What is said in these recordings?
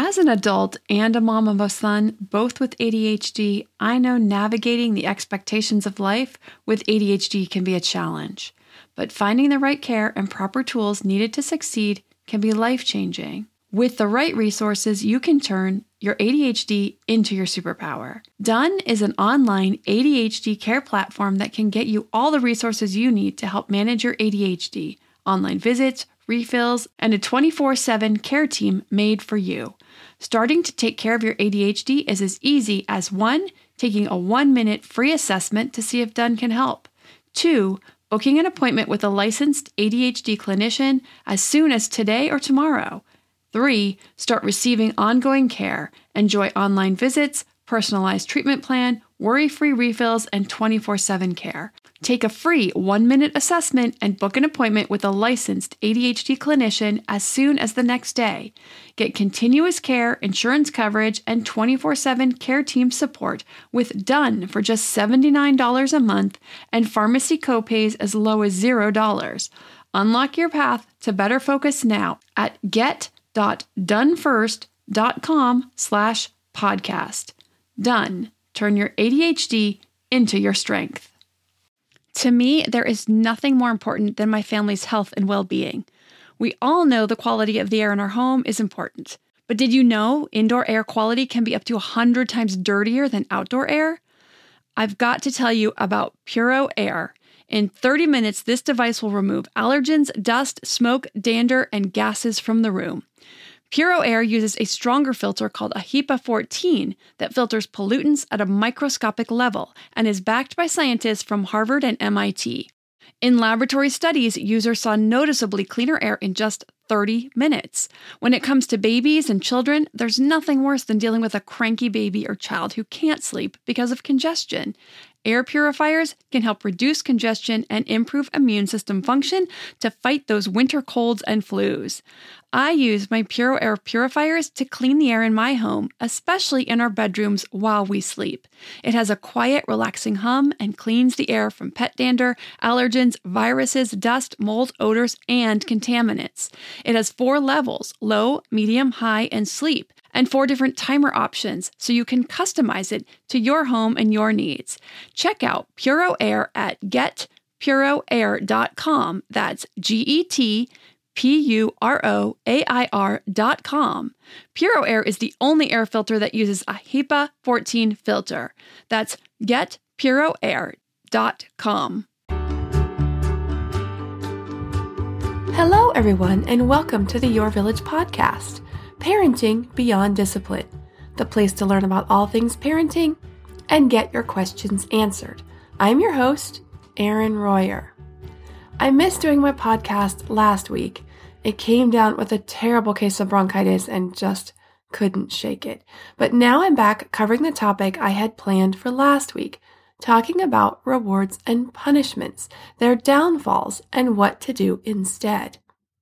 As an adult and a mom of a son, both with ADHD, I know navigating the expectations of life with ADHD can be a challenge. But finding the right care and proper tools needed to succeed can be life-changing. With the right resources, you can turn your ADHD into your superpower. Done is an online ADHD care platform that can get you all the resources you need to help manage your ADHD, online visits, refills, and a 24/7 care team made for you. Starting to take care of your ADHD is as easy as 1. Taking a 1-minute free assessment to see if Done can help. 2. Booking an appointment with a licensed ADHD clinician as soon as today or tomorrow. 3. Start receiving ongoing care. Enjoy online visits, personalized treatment plan, worry-free refills, and 24/7 care. Take a free 1-minute assessment and book an appointment with a licensed ADHD clinician as soon as the next day. Get continuous care, insurance coverage, and 24/7 care team support with Done for just $79 a month and pharmacy copays as low as $0. Unlock your path to better focus now at get.donefirst.com/podcast. Done. Turn your ADHD into your strength. To me, there is nothing more important than my family's health and well-being. We all know the quality of the air in our home is important. But did you know indoor air quality can be up to 100 times dirtier than outdoor air? I've got to tell you about Puro Air. In 30 minutes, this device will remove allergens, dust, smoke, dander, and gases from the room. Puro Air uses a stronger filter called a HEPA 14 that filters pollutants at a microscopic level and is backed by scientists from Harvard and MIT. In laboratory studies, users saw noticeably cleaner air in just 30 minutes. When it comes to babies and children, there's nothing worse than dealing with a cranky baby or child who can't sleep because of congestion. Air purifiers can help reduce congestion and improve immune system function to fight those winter colds and flus. I use my Puro Air purifiers to clean the air in my home, especially in our bedrooms while we sleep. It has a quiet, relaxing hum and cleans the air from pet dander, allergens, viruses, dust, mold, odors, and contaminants. It has 4 levels: low, medium, high, and sleep, and 4 different timer options, so you can customize it to your home and your needs. Check out Puro Air at getpuroair.com. That's GETPUROAIR.com. Puro Air is the only air filter that uses a HEPA 14 filter. That's getpuroair.com. Hello, everyone, and welcome to the Your Village podcast, Parenting Beyond Discipline, the place to learn about all things parenting and get your questions answered. I'm your host, Erin Royer. I missed doing my podcast last week. It came down with a terrible case of bronchitis and just couldn't shake it. But now I'm back covering the topic I had planned for last week, talking about rewards and punishments, their downfalls, and what to do instead.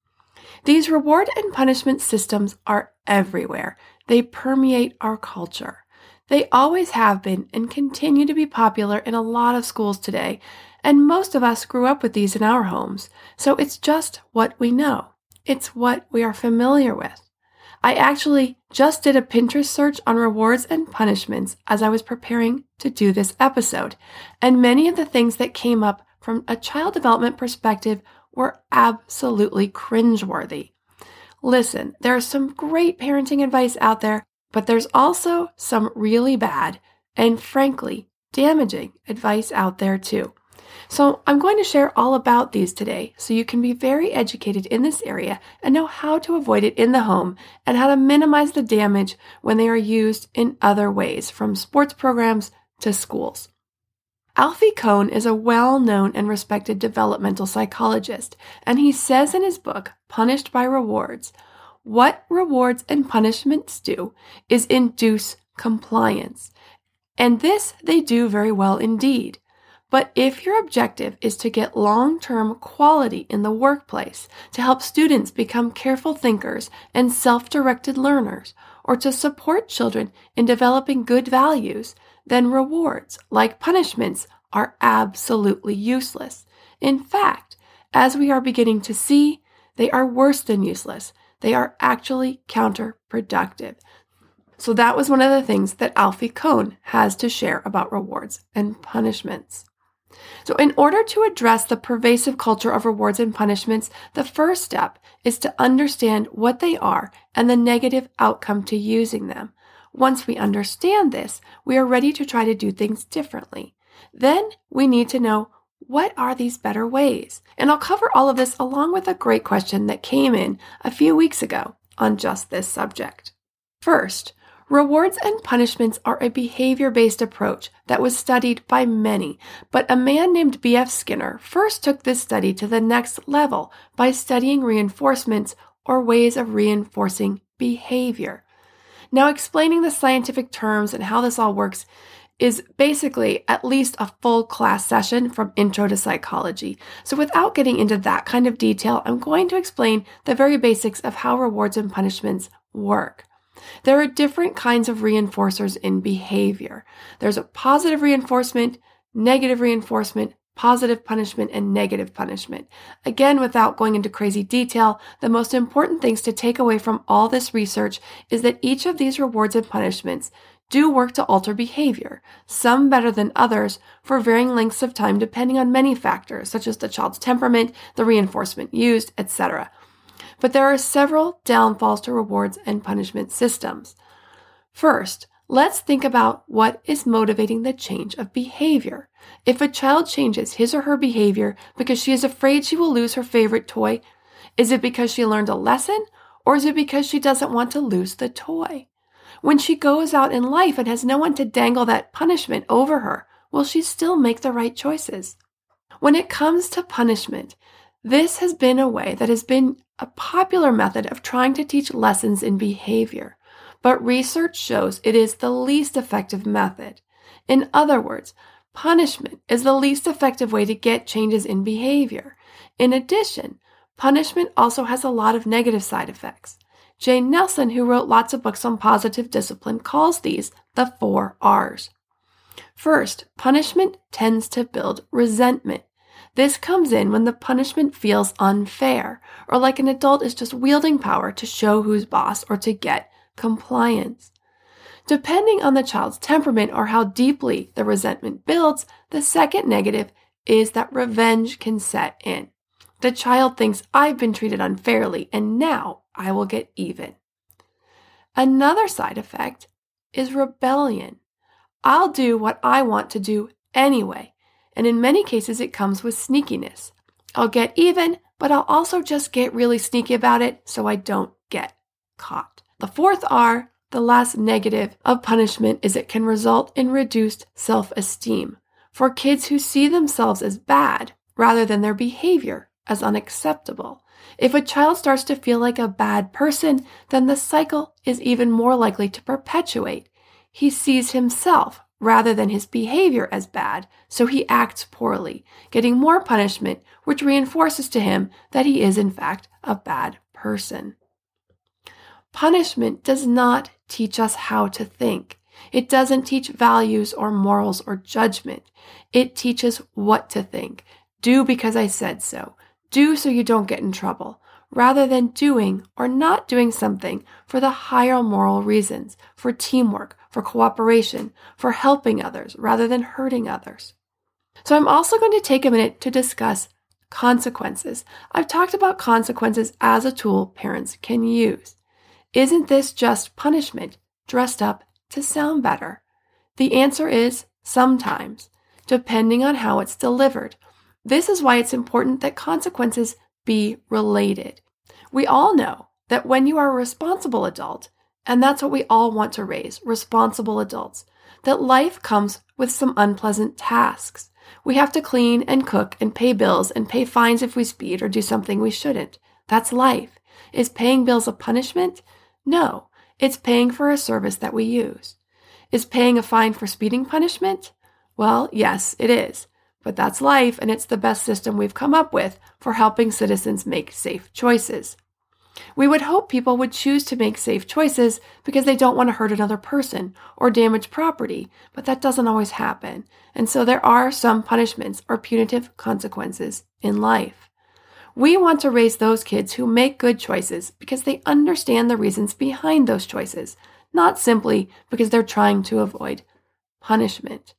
These reward and punishment systems are everywhere. They permeate our culture. They always have been and continue to be popular in a lot of schools today, and most of us grew up with these in our homes, so it's just what we know. It's what we are familiar with. I actually just did a Pinterest search on rewards and punishments as I was preparing to do this episode, and many of the things that came up from a child development perspective were absolutely cringeworthy. Listen, there's some great parenting advice out there, but there's also some really bad and, frankly, damaging advice out there too. So I'm going to share all about these today so you can be very educated in this area and know how to avoid it in the home and how to minimize the damage when they are used in other ways, from sports programs to schools. Alfie Kohn is a well-known and respected developmental psychologist, and he says in his book, Punished by Rewards, what rewards and punishments do is induce compliance. And this they do very well indeed. But if your objective is to get long-term quality in the workplace, to help students become careful thinkers and self-directed learners, or to support children in developing good values, then rewards, like punishments, are absolutely useless. In fact, as we are beginning to see, they are worse than useless. They are actually counterproductive. So that was one of the things that Alfie Kohn has to share about rewards and punishments. So in order to address the pervasive culture of rewards and punishments, the first step is to understand what they are and the negative outcome to using them. Once we understand this, we are ready to try to do things differently. Then we need to know, what are these better ways? And I'll cover all of this along with a great question that came in a few weeks ago on just this subject. First, rewards and punishments are a behavior-based approach that was studied by many, but a man named B.F. Skinner first took this study to the next level by studying reinforcements or ways of reinforcing behavior. Now, explaining the scientific terms and how this all works is basically at least a full class session from Intro to Psychology. So without getting into that kind of detail, I'm going to explain the very basics of how rewards and punishments work. There are different kinds of reinforcers in behavior. There's a positive reinforcement, negative reinforcement, positive punishment, and negative punishment. Again, without going into crazy detail, the most important things to take away from all this research is that each of these rewards and punishments do work to alter behavior, some better than others for varying lengths of time depending on many factors, such as the child's temperament, the reinforcement used, etc. But there are several downfalls to rewards and punishment systems. First, let's think about what is motivating the change of behavior. If a child changes his or her behavior because she is afraid she will lose her favorite toy, is it because she learned a lesson, or is it because she doesn't want to lose the toy? When she goes out in life and has no one to dangle that punishment over her, will she still make the right choices? When it comes to punishment, this has been a way that has been a popular method of trying to teach lessons in behavior, but research shows it is the least effective method. In other words, punishment is the least effective way to get changes in behavior. In addition, punishment also has a lot of negative side effects. Jane Nelson, who wrote lots of books on positive discipline, calls these the 4 R's. First, punishment tends to build resentment. This comes in when the punishment feels unfair, or like an adult is just wielding power to show who's boss or to get compliance. Depending on the child's temperament or how deeply the resentment builds, the second negative is that revenge can set in. The child thinks, I've been treated unfairly, and now I will get even. Another side effect is rebellion. I'll do what I want to do anyway, and in many cases it comes with sneakiness. I'll get even, but I'll also just get really sneaky about it so I don't get caught. The 4th R, the last negative of punishment, is it can result in reduced self-esteem for kids who see themselves as bad rather than their behavior as unacceptable. If a child starts to feel like a bad person, then the cycle is even more likely to perpetuate. He sees himself rather than his behavior as bad, so he acts poorly, getting more punishment, which reinforces to him that he is in fact a bad person. Punishment does not teach us how to think. It doesn't teach values or morals or judgment. It teaches what to think. Do because I said so. Do so you don't get in trouble, rather than doing or not doing something for the higher moral reasons, for teamwork, for cooperation, for helping others, rather than hurting others. So I'm also going to take a minute to discuss consequences. I've talked about consequences as a tool parents can use. Isn't this just punishment dressed up to sound better? The answer is sometimes, depending on how it's delivered. This is why it's important that consequences be related. We all know that when you are a responsible adult, and that's what we all want to raise, responsible adults, that life comes with some unpleasant tasks. We have to clean and cook and pay bills and pay fines if we speed or do something we shouldn't. That's life. Is paying bills a punishment? No, it's paying for a service that we use. Is paying a fine for speeding punishment? Well, yes, it is. But that's life, and it's the best system we've come up with for helping citizens make safe choices. We would hope people would choose to make safe choices because they don't want to hurt another person or damage property, but that doesn't always happen. And so there are some punishments or punitive consequences in life. We want to raise those kids who make good choices because they understand the reasons behind those choices, not simply because they're trying to avoid punishment.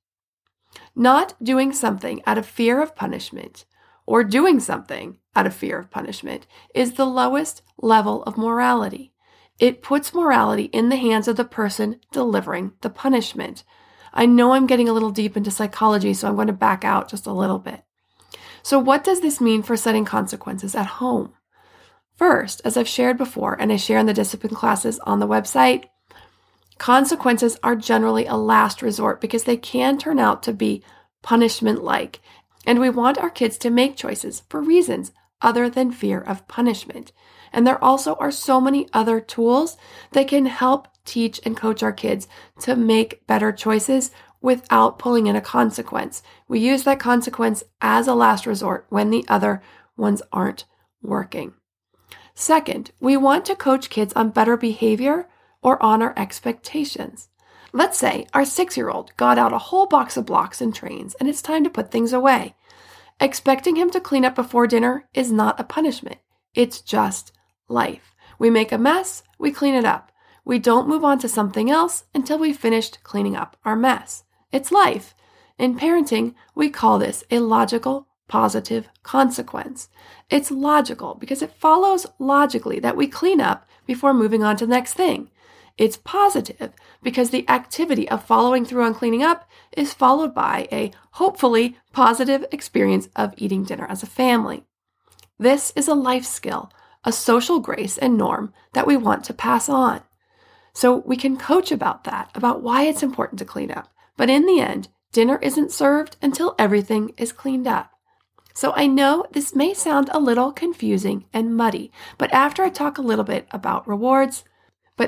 Not doing something out of fear of punishment or doing something out of fear of punishment is the lowest level of morality. It puts morality in the hands of the person delivering the punishment. I know I'm getting a little deep into psychology, so I'm going to back out just a little bit. So what does this mean for setting consequences at home? First, as I've shared before, and I share in the discipline classes on the website, consequences are generally a last resort because they can turn out to be punishment-like, and we want our kids to make choices for reasons other than fear of punishment. And there also are so many other tools that can help teach and coach our kids to make better choices without pulling in a consequence. We use that consequence as a last resort when the other ones aren't working. Second, we want to coach kids on better behavior or on our expectations. Let's say our 6-year-old got out a whole box of blocks and trains and it's time to put things away. Expecting him to clean up before dinner is not a punishment. It's just life. We make a mess, we clean it up. We don't move on to something else until we've finished cleaning up our mess. It's life. In parenting, we call this a logical, positive consequence. It's logical because it follows logically that we clean up before moving on to the next thing. It's positive because the activity of following through on cleaning up is followed by a hopefully positive experience of eating dinner as a family. This is a life skill, a social grace and norm that we want to pass on. So we can coach about that, about why it's important to clean up. But in the end, dinner isn't served until everything is cleaned up. So I know this may sound a little confusing and muddy, but after I talk a little bit about rewards, then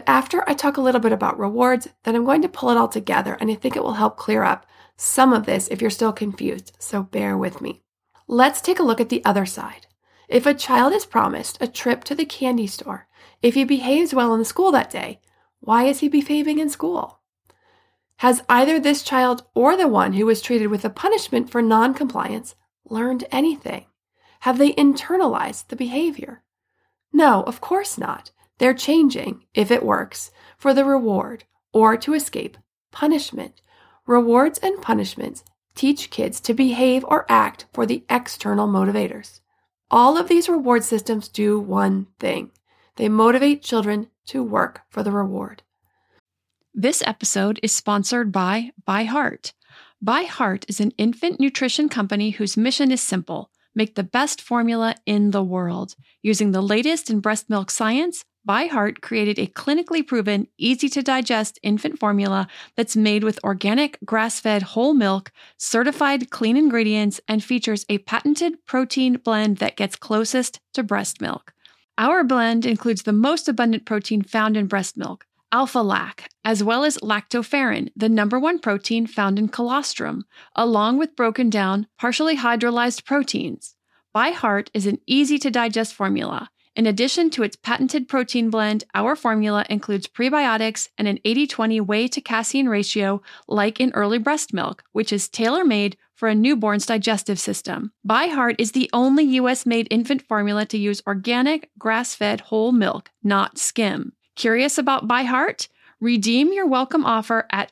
I'm going to pull it all together, and I think it will help clear up some of this if you're still confused, so bear with me. Let's take a look at the other side. If a child is promised a trip to the candy store, if he behaves well in school that day, why is he behaving in school? Has either this child or the one who was treated with a punishment for non-compliance learned anything? Have they internalized the behavior? No, of course not. They're changing, if it works, for the reward or to escape punishment. Rewards and punishments teach kids to behave or act for the external motivators. All of these reward systems do one thing. They motivate children to work for the reward. This episode is sponsored by ByHeart. ByHeart is an infant nutrition company whose mission is simple: make the best formula in the world. Using the latest in breast milk science, ByHeart created a clinically proven, easy-to-digest infant formula that's made with organic, grass-fed whole milk, certified clean ingredients, and features a patented protein blend that gets closest to breast milk. Our blend includes the most abundant protein found in breast milk, alpha-lac, as well as lactoferrin, the #1 protein found in colostrum, along with broken down, partially hydrolyzed proteins. ByHeart is an easy-to-digest formula. In addition to its patented protein blend, our formula includes prebiotics and an 80-20 whey to casein ratio like in early breast milk, which is tailor-made for a newborn's digestive system. ByHeart is the only U.S.-made infant formula to use organic, grass-fed whole milk, not skim. Curious about ByHeart? Redeem your welcome offer at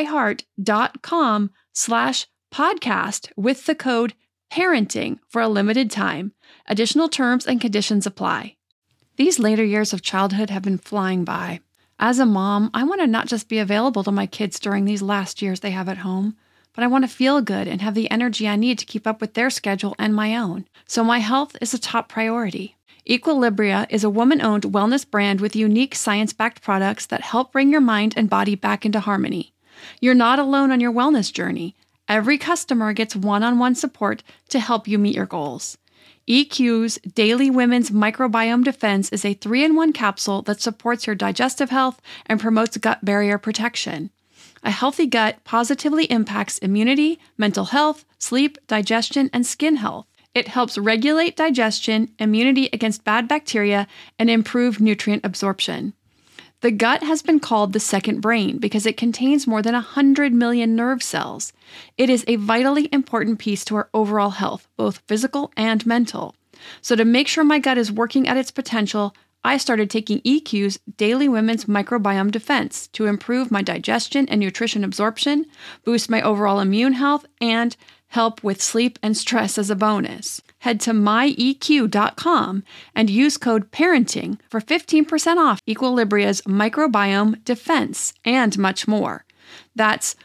byheart.com/podcast with the code PARENTING for a limited time. Additional terms and conditions apply. These later years of childhood have been flying by. As a mom, I want to not just be available to my kids during these last years they have at home, but I want to feel good and have the energy I need to keep up with their schedule and my own. So my health is a top priority. Equilibria is a woman-owned wellness brand with unique science-backed products that help bring your mind and body back into harmony. You're not alone on your wellness journey. Every customer gets one-on-one support to help you meet your goals. EQ's Daily Women's Microbiome Defense is a 3-in-1 capsule that supports your digestive health and promotes gut barrier protection. A healthy gut positively impacts immunity, mental health, sleep, digestion, and skin health. It helps regulate digestion, immunity against bad bacteria, and improve nutrient absorption. The gut has been called the second brain because it contains more than 100 million nerve cells. It is a vitally important piece to our overall health, both physical and mental. So to make sure my gut is working at its potential, I started taking EQ's Daily Women's Microbiome Defense to improve my digestion and nutrition absorption, boost my overall immune health, and help with sleep and stress as a bonus. Head to myeq.com and use code PARENTING for 15% off Equilibria's Microbiome Defense and much more. That's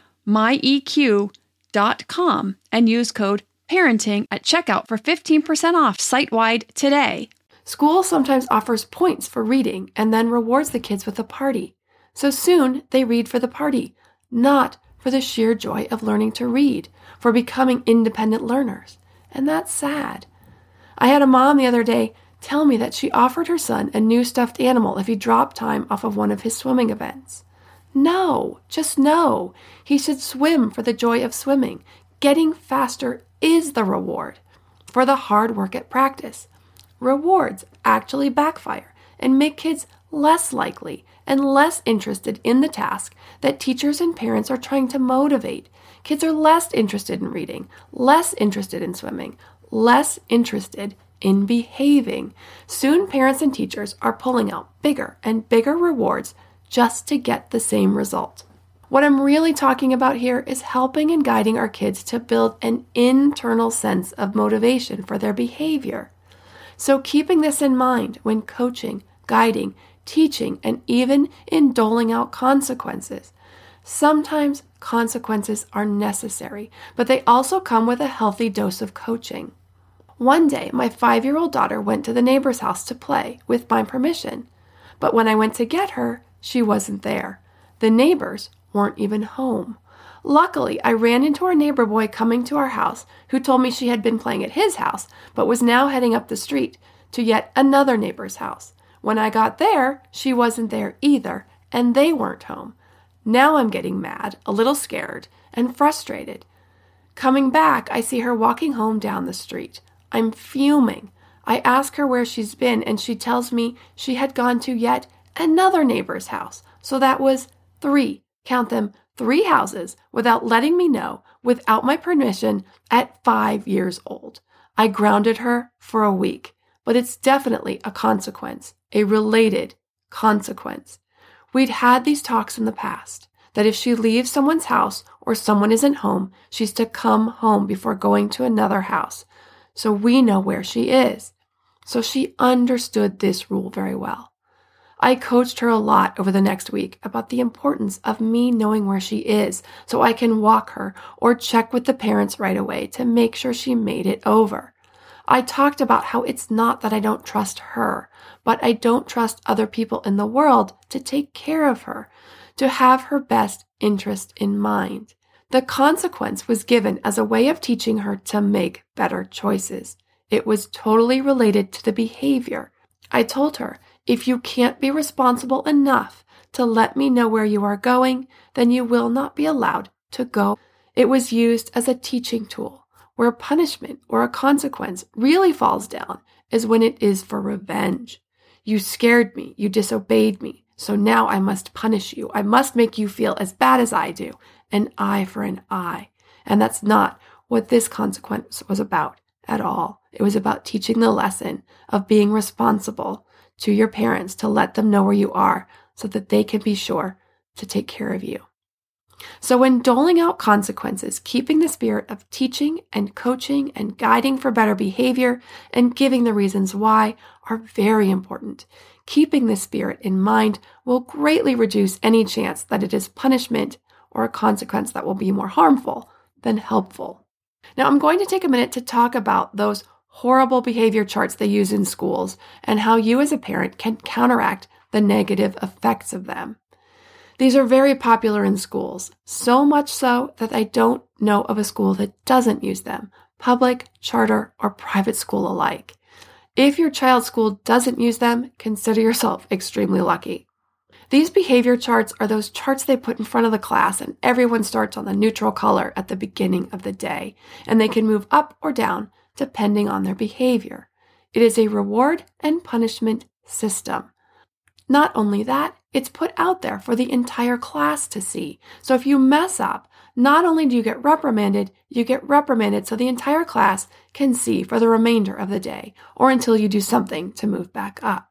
myeq.com and use code PARENTING at checkout for 15% off site-wide today. School sometimes offers points for reading and then rewards the kids with a party. So soon they read for the party, not for the sheer joy of learning to read, for becoming independent learners. And that's sad. I had a mom the other day tell me that she offered her son a new stuffed animal if he dropped time off of one of his swimming events. No, just no. He should swim for the joy of swimming. Getting faster is the reward for the hard work at practice. Rewards actually backfire and make kids less likely and less interested in the task that teachers and parents are trying to motivate. Kids are less interested in reading, less interested in swimming, less interested in behaving. Soon parents and teachers are pulling out bigger and bigger rewards just to get the same result. What I'm really talking about here is helping and guiding our kids to build an internal sense of motivation for their behavior. So keeping this in mind when coaching, guiding, teaching, and even in doling out consequences. Sometimes consequences are necessary, but they also come with a healthy dose of coaching. One day, my 5-year-old daughter went to the neighbor's house to play with my permission, but when I went to get her, she wasn't there. The neighbors weren't even home. Luckily, I ran into our neighbor boy coming to our house, who told me she had been playing at his house, but was now heading up the street to yet another neighbor's house. When I got there, she wasn't there either, and they weren't home. Now I'm getting mad, a little scared, and frustrated. Coming back, I see her walking home down the street. I'm fuming. I ask her where she's been, and she tells me she had gone to yet another neighbor's house. So that was 3, count them, 3 houses without letting me know, without my permission, at 5 years old. I grounded her for a week, but it's definitely a consequence, a related consequence. We'd had these talks in the past, that if she leaves someone's house or someone isn't home, she's to come home before going to another house, so we know where she is. So she understood this rule very well. I coached her a lot over the next week about the importance of me knowing where she is so I can walk her or check with the parents right away to make sure she made it over. I talked about how it's not that I don't trust her, but I don't trust other people in the world to take care of her, to have her best interest in mind. The consequence was given as a way of teaching her to make better choices. It was totally related to the behavior. I told her, if you can't be responsible enough to let me know where you are going, then you will not be allowed to go. It was used as a teaching tool, where punishment or a consequence really falls down is when it is for revenge. You scared me, you disobeyed me, so now I must punish you. I must make you feel as bad as I do, an eye for an eye. And that's not what this consequence was about at all. It was about teaching the lesson of being responsible to your parents to let them know where you are so that they can be sure to take care of you. So when doling out consequences, keeping the spirit of teaching and coaching and guiding for better behavior and giving the reasons why are very important. Keeping this spirit in mind will greatly reduce any chance that it is punishment or a consequence that will be more harmful than helpful. Now I'm going to take a minute to talk about those horrible behavior charts they use in schools and how you as a parent can counteract the negative effects of them. These are very popular in schools, so much so that I don't know of a school that doesn't use them, public, charter, or private school alike. If your child's school doesn't use them, consider yourself extremely lucky. These behavior charts are those charts they put in front of the class and everyone starts on the neutral color at the beginning of the day, and they can move up or down depending on their behavior. It is a reward and punishment system. Not only that, it's put out there for the entire class to see. So if you mess up, Not only do you get reprimanded so the entire class can see for the remainder of the day or until you do something to move back up.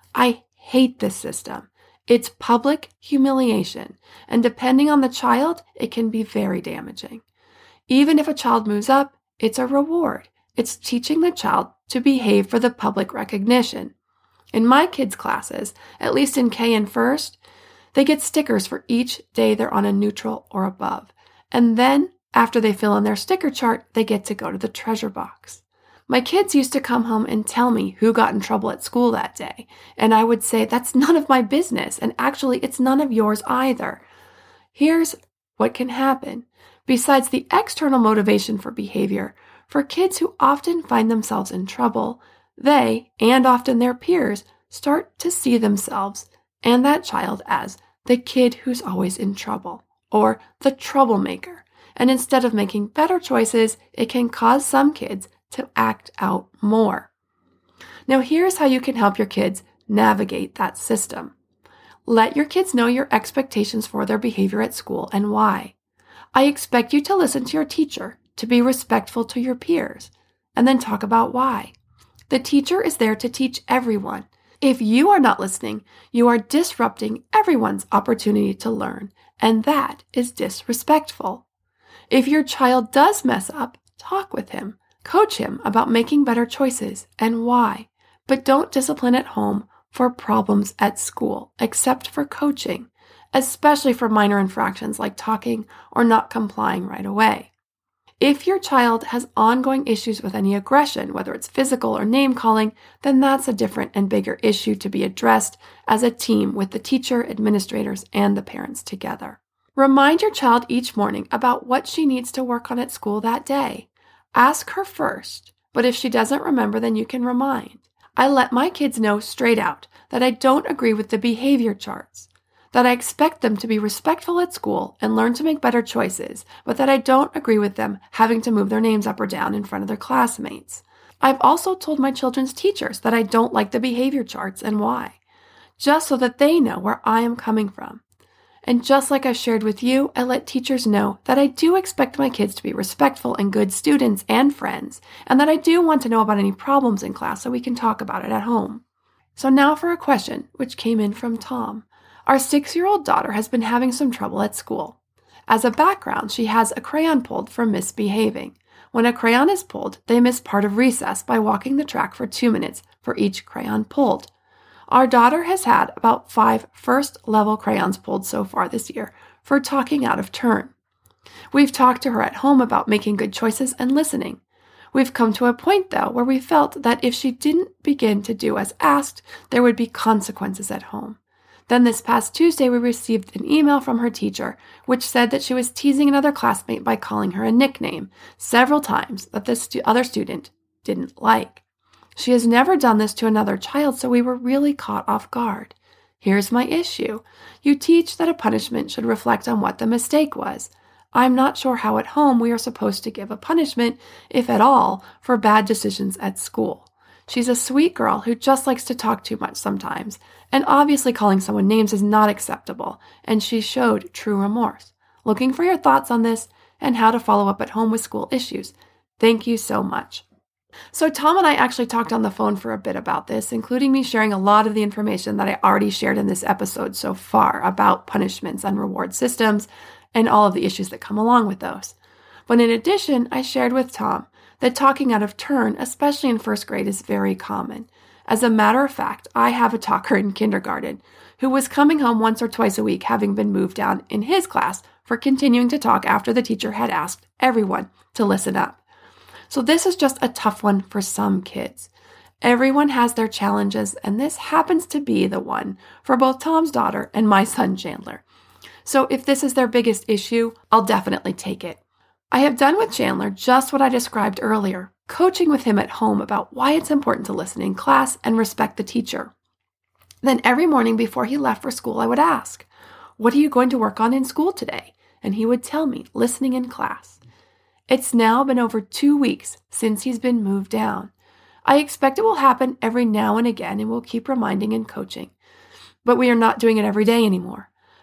I hate this system. It's public humiliation, and depending on the child, it can be very damaging. Even if a child moves up, it's a reward. It's teaching the child to behave for the public recognition. In my kids' classes, at least in K and First, they get stickers for each day they're on a neutral or above. And then, after they fill in their sticker chart, they get to go to the treasure box. My kids used to come home and tell me who got in trouble at school that day, and I would say, that's none of my business, and actually, it's none of yours either. Here's what can happen. Besides the external motivation for behavior, for kids who often find themselves in trouble, they, and often their peers, start to see themselves and that child as the kid who's always in trouble, or the troublemaker. And instead of making better choices, it can cause some kids to act out more. Now, here's how you can help your kids navigate that system. Let your kids know your expectations for their behavior at school and why. I expect you to listen to your teacher, to be respectful to your peers, and then talk about why. The teacher is there to teach everyone. If you are not listening, you are disrupting everyone's opportunity to learn, and that is disrespectful. If your child does mess up, talk with him. Coach him about making better choices and why, but don't discipline at home for problems at school, except for coaching, especially for minor infractions like talking or not complying right away. If your child has ongoing issues with any aggression, whether it's physical or name-calling, then that's a different and bigger issue to be addressed as a team with the teacher, administrators, and the parents together. Remind your child each morning about what she needs to work on at school that day. Ask her first, but if she doesn't remember, then you can remind. I let my kids know straight out that I don't agree with the behavior charts, that I expect them to be respectful at school and learn to make better choices, but that I don't agree with them having to move their names up or down in front of their classmates. I've also told my children's teachers that I don't like the behavior charts and why, just so that they know where I am coming from. And just like I've shared with you, I let teachers know that I do expect my kids to be respectful and good students and friends, and that I do want to know about any problems in class so we can talk about it at home. So now for a question, which came in from Tom. Our 6-year-old daughter has been having some trouble at school. As a background, she has a crayon pulled for misbehaving. When a crayon is pulled, they miss part of recess by walking the track for 2 minutes for each crayon pulled. Our daughter has had about 5 first-level crayons pulled so far this year for talking out of turn. We've talked to her at home about making good choices and listening. We've come to a point, though, where we felt that if she didn't begin to do as asked, there would be consequences at home. Then this past Tuesday, we received an email from her teacher, which said that she was teasing another classmate by calling her a nickname several times that the other student didn't like. She has never done this to another child, so we were really caught off guard. Here's my issue. You teach that a punishment should reflect on what the mistake was. I'm not sure how at home we are supposed to give a punishment, if at all, for bad decisions at school. She's a sweet girl who just likes to talk too much sometimes, and obviously calling someone names is not acceptable, and she showed true remorse. Looking for your thoughts on this and how to follow up at home with school issues. Thank you so much. So Tom and I actually talked on the phone for a bit about this, including me sharing a lot of the information that I already shared in this episode so far about punishments and reward systems and all of the issues that come along with those. But in addition, I shared with Tom that talking out of turn, especially in first grade, is very common. As a matter of fact, I have a talker in kindergarten who was coming home once or twice a week, having been moved down in his class for continuing to talk after the teacher had asked everyone to listen up. So this is just a tough one for some kids. Everyone has their challenges, and this happens to be the one for both Tom's daughter and my son Chandler. So if this is their biggest issue, I'll definitely take it. I have done with Chandler just what I described earlier, coaching with him at home about why it's important to listen in class and respect the teacher. Then every morning before he left for school, I would ask, "What are you going to work on in school today?" And he would tell me, listening in class. It's now been over 2 weeks since he's been moved down. I expect it will happen every now and again, and we'll keep reminding and coaching. But we are not doing it every day anymore.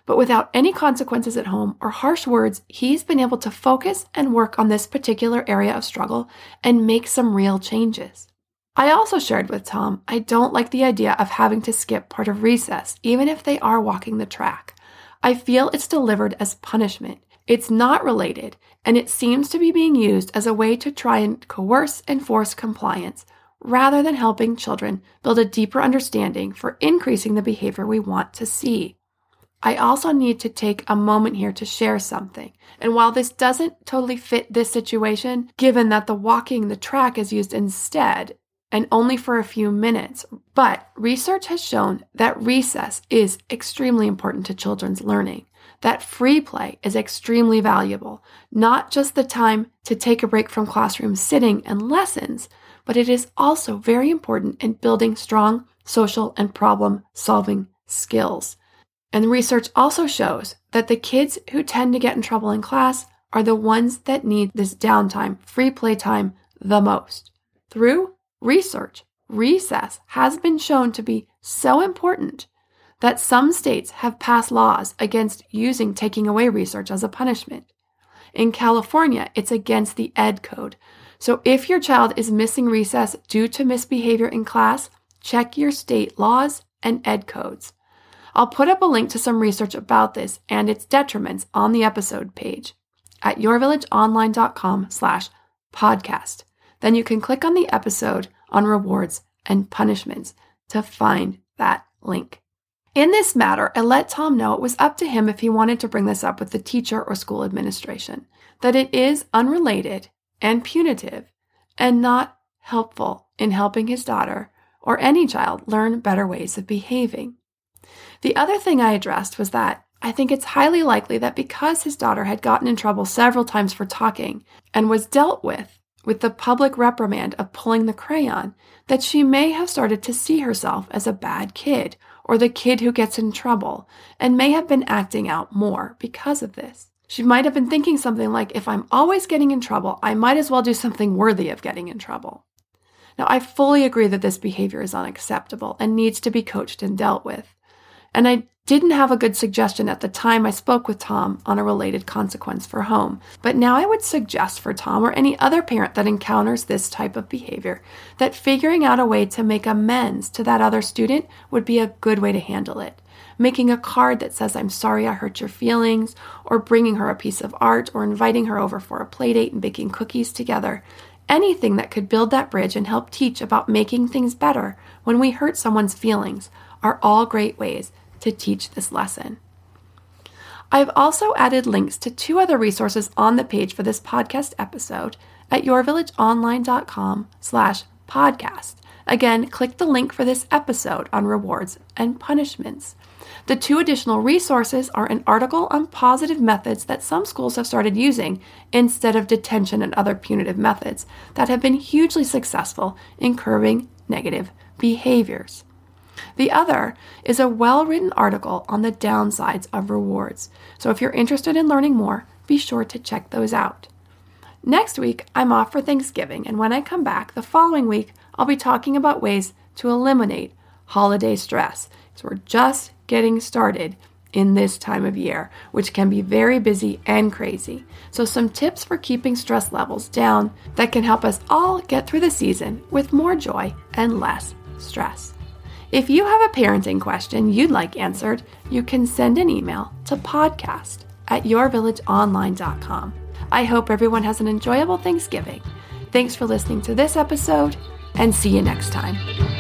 But without any consequences at home or harsh words, he's been able to focus and work on this particular area of struggle and make some real changes. I also shared with Tom, I don't like the idea of having to skip part of recess, even if they are walking the track. I feel it's delivered as punishment. It's not related, and it seems to be being used as a way to try and coerce and force compliance, rather than helping children build a deeper understanding for increasing the behavior we want to see. I also need to take a moment here to share something. And while this doesn't totally fit this situation, given that the walking the track is used instead and only for a few minutes, but research has shown that recess is extremely important to children's learning, that free play is extremely valuable, not just the time to take a break from classroom sitting and lessons, but it is also very important in building strong social and problem-solving skills. And research also shows that the kids who tend to get in trouble in class are the ones that need this downtime, free play time, the most. Through research, recess has been shown to be so important that some states have passed laws against taking away research as a punishment. In California, it's against the Ed Code. So if your child is missing recess due to misbehavior in class, check your state laws and Ed Codes. I'll put up a link to some research about this and its detriments on the episode page at yourvillageonline.com/podcast. Then you can click on the episode on rewards and punishments to find that link. In this matter, I let Tom know it was up to him if he wanted to bring this up with the teacher or school administration, that it is unrelated and punitive and not helpful in helping his daughter or any child learn better ways of behaving. The other thing I addressed was that I think it's highly likely that because his daughter had gotten in trouble several times for talking and was dealt with the public reprimand of pulling the crayon, that she may have started to see herself as a bad kid or the kid who gets in trouble and may have been acting out more because of this. She might have been thinking something like, if I'm always getting in trouble, I might as well do something worthy of getting in trouble. Now, I fully agree that this behavior is unacceptable and needs to be coached and dealt with. And I didn't have a good suggestion at the time I spoke with Tom on a related consequence for home. But now I would suggest for Tom or any other parent that encounters this type of behavior that figuring out a way to make amends to that other student would be a good way to handle it. Making a card that says, I'm sorry I hurt your feelings, or bringing her a piece of art, or inviting her over for a play date and baking cookies together. Anything that could build that bridge and help teach about making things better when we hurt someone's feelings are all great ways to teach this lesson. I've also added links to 2 other resources on the page for this podcast episode at yourvillageonline.com/podcast. Again, click the link for this episode on rewards and punishments. The 2 additional resources are an article on positive methods that some schools have started using instead of detention and other punitive methods that have been hugely successful in curbing negative behaviors. The other is a well-written article on the downsides of rewards. So if you're interested in learning more, be sure to check those out. Next week, I'm off for Thanksgiving, and when I come back the following week, I'll be talking about ways to eliminate holiday stress. So we're just getting started in this time of year, which can be very busy and crazy. So some tips for keeping stress levels down that can help us all get through the season with more joy and less stress. If you have a parenting question you'd like answered, you can send an email to podcast@yourvillageonline.com. I hope everyone has an enjoyable Thanksgiving. Thanks for listening to this episode, and see you next time.